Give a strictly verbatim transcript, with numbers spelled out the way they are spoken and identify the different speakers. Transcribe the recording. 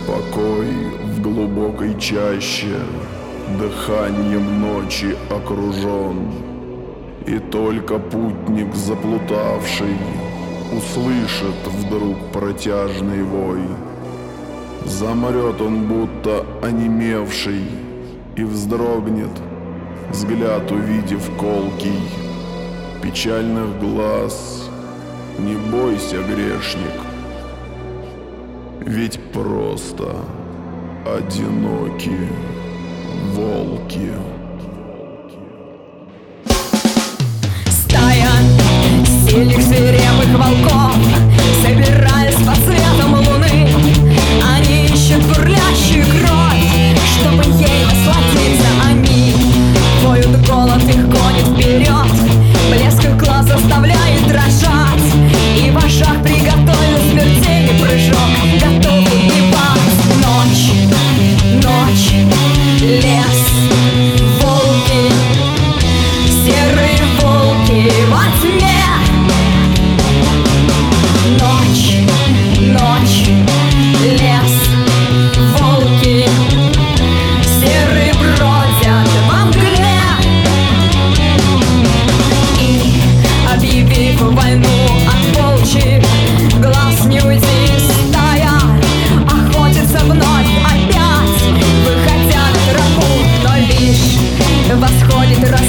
Speaker 1: Покой в глубокой чаще, дыханием ночи окружен, и только путник заплутавший услышит вдруг протяжный вой. Замрет он, будто онемевший, и вздрогнет, взгляд увидев колкий печальных глаз. Не бойся, грешник, ведь просто одиноки волки.
Speaker 2: Стая сильных свирепых волков, собираясь по цветам луны, они ищут бурлящую кровь, чтобы ей насладиться. Они воют, голод их гонит вперед, блеск их глаз заставляет дрожать, и в ушах приготовил смертельный прыжок, готовый убивать. Ночь, ночь, лес, волки, серые волки во тьме. Ночь, ночь, лес, волки, серые бродят во мгле. И, объявив войну от волчьих глаз, не уйти, стая охотится вновь опять, выходя на тропу, но лишь восходит рассвет.